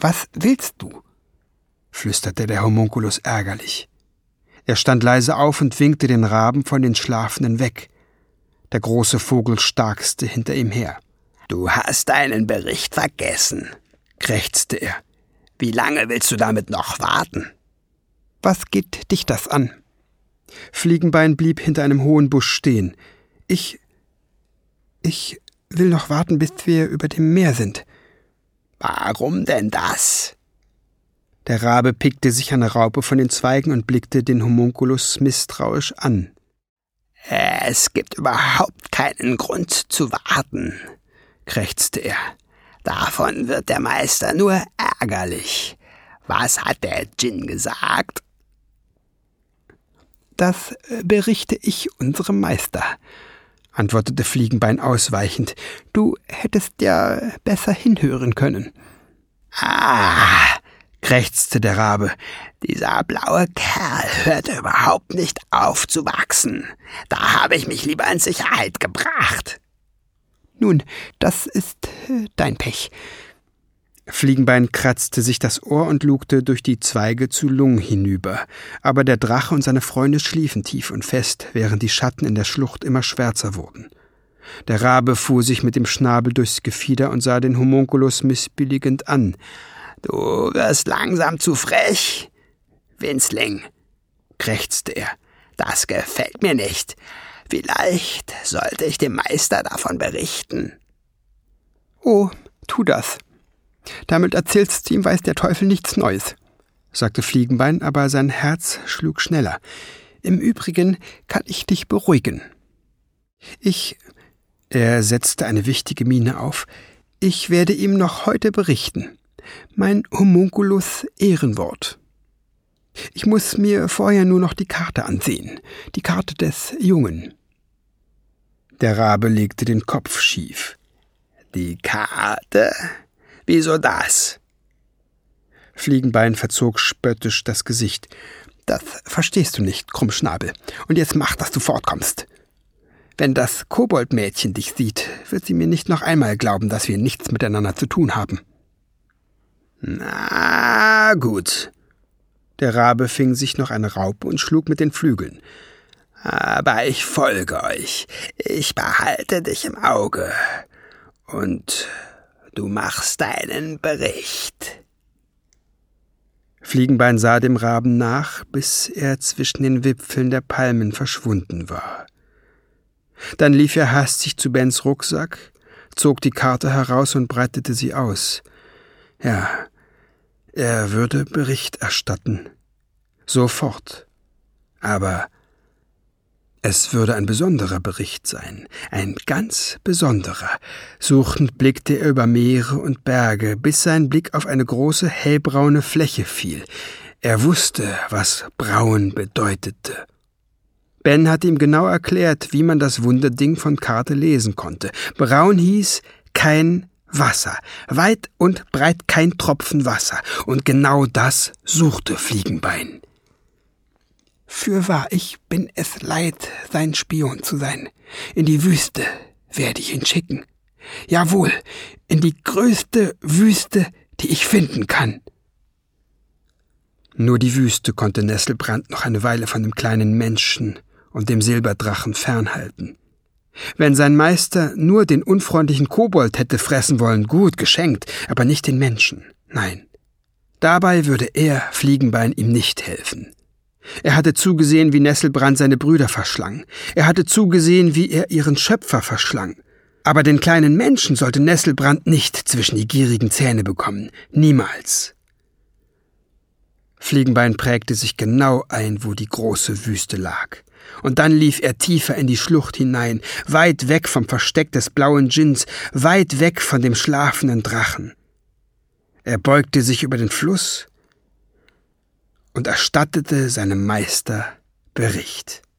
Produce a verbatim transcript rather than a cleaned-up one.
Was willst du?« flüsterte der Homunculus ärgerlich. Er stand leise auf und winkte den Raben von den Schlafenden weg. Der große Vogel starkste hinter ihm her. »Du hast deinen Bericht vergessen«, krächzte er. »Wie lange willst du damit noch warten?« »Was geht dich das an?« Fliegenbein blieb hinter einem hohen Busch stehen. »Ich... ich will noch warten, bis wir über dem Meer sind.« »Warum denn das?« Der Rabe pickte sich eine Raupe von den Zweigen und blickte den Homunculus misstrauisch an. »Es gibt überhaupt keinen Grund zu warten«, krächzte er. »Davon wird der Meister nur ärgerlich. Was hat der Djinn gesagt?« »Das berichte ich unserem Meister«, antwortete Fliegenbein ausweichend. »Du hättest ja besser hinhören können.« »Ah«, krächzte der Rabe, »dieser blaue Kerl hört überhaupt nicht auf zu wachsen. Da habe ich mich lieber in Sicherheit gebracht.« »Nun, das ist äh, dein Pech.« Fliegenbein kratzte sich das Ohr und lugte durch die Zweige zu Lung hinüber, aber der Drache und seine Freunde schliefen tief und fest, während die Schatten in der Schlucht immer schwärzer wurden. Der Rabe fuhr sich mit dem Schnabel durchs Gefieder und sah den Homunculus missbilligend an. »Du wirst langsam zu frech, Winzling«, krächzte er. »Das gefällt mir nicht. Vielleicht sollte ich dem Meister davon berichten.« »Oh, tu das. Damit erzählst du ihm, weiß der Teufel nichts Neues«, sagte Fliegenbein, aber sein Herz schlug schneller. »Im Übrigen kann ich dich beruhigen. Ich...« Er setzte eine wichtige Miene auf. »Ich werde ihm noch heute berichten. Mein Homunculus Ehrenwort. Ich muss mir vorher nur noch die Karte ansehen, die Karte des Jungen.« Der Rabe legte den Kopf schief. »Die Karte? Wieso das?« Fliegenbein verzog spöttisch das Gesicht. »Das verstehst du nicht, Krummschnabel. Und jetzt mach, dass du fortkommst. Wenn das Koboldmädchen dich sieht, wird sie mir nicht noch einmal glauben, dass wir nichts miteinander zu tun haben.« »Na gut.« Der Rabe fing sich noch eine Raupe und schlug mit den Flügeln. »Aber ich folge euch. Ich behalte dich im Auge. Und du machst deinen Bericht.« Fliegenbein sah dem Raben nach, bis er zwischen den Wipfeln der Palmen verschwunden war. Dann lief er hastig zu Bens Rucksack, zog die Karte heraus und breitete sie aus. Ja, er würde Bericht erstatten. Sofort. Aber es würde ein besonderer Bericht sein, ein ganz besonderer. Suchend blickte er über Meere und Berge, bis sein Blick auf eine große hellbraune Fläche fiel. Er wusste, was braun bedeutete. Ben hatte ihm genau erklärt, wie man das Wunderding von Karte lesen konnte. Braun hieß kein Wasser, weit und breit kein Tropfen Wasser. Und genau das suchte Fliegenbein. »Fürwahr, ich bin es leid, sein Spion zu sein. In die Wüste werde ich ihn schicken. Jawohl, in die größte Wüste, die ich finden kann.« Nur die Wüste konnte Nesselbrand noch eine Weile von dem kleinen Menschen und dem Silberdrachen fernhalten. Wenn sein Meister nur den unfreundlichen Kobold hätte fressen wollen, gut geschenkt, aber nicht den Menschen. Nein, dabei würde er, Fliegenbein, ihm nicht helfen. Er hatte zugesehen, wie Nesselbrand seine Brüder verschlang. Er hatte zugesehen, wie er ihren Schöpfer verschlang. Aber den kleinen Menschen sollte Nesselbrand nicht zwischen die gierigen Zähne bekommen. Niemals. Fliegenbein prägte sich genau ein, wo die große Wüste lag. Und dann lief er tiefer in die Schlucht hinein, weit weg vom Versteck des blauen Djinns, weit weg von dem schlafenden Drachen. Er beugte sich über den Fluss und erstattete seinem Meister Bericht.